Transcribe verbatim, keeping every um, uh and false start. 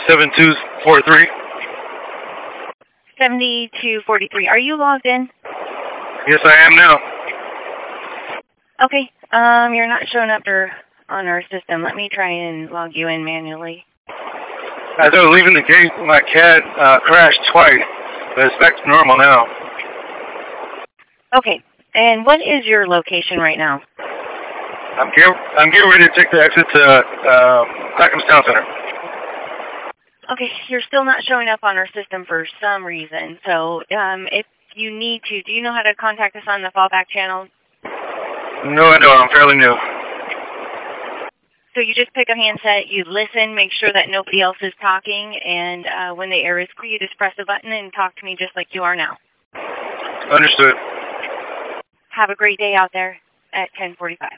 seven two four three. seventy-two forty-three. Are you logged in? Yes, I am now. Okay. Um, you're not showing up or on our system. Let me try and log you in manually. As I was leaving the gate, my cat uh, crashed twice, but it's back to normal now. Okay. And what is your location right now? I'm getting, I'm getting ready to take the exit to uh, Clackamas Town Center. Okay, you're still not showing up on our system for some reason. So um, if you need to, do you know how to contact us on the fallback channel? No, I don't. I'm fairly new. So you just pick a handset, you listen, make sure that nobody else is talking, and uh, when the air is clear, you just press a button and talk to me just like you are now. Understood. Have a great day out there at ten forty-five.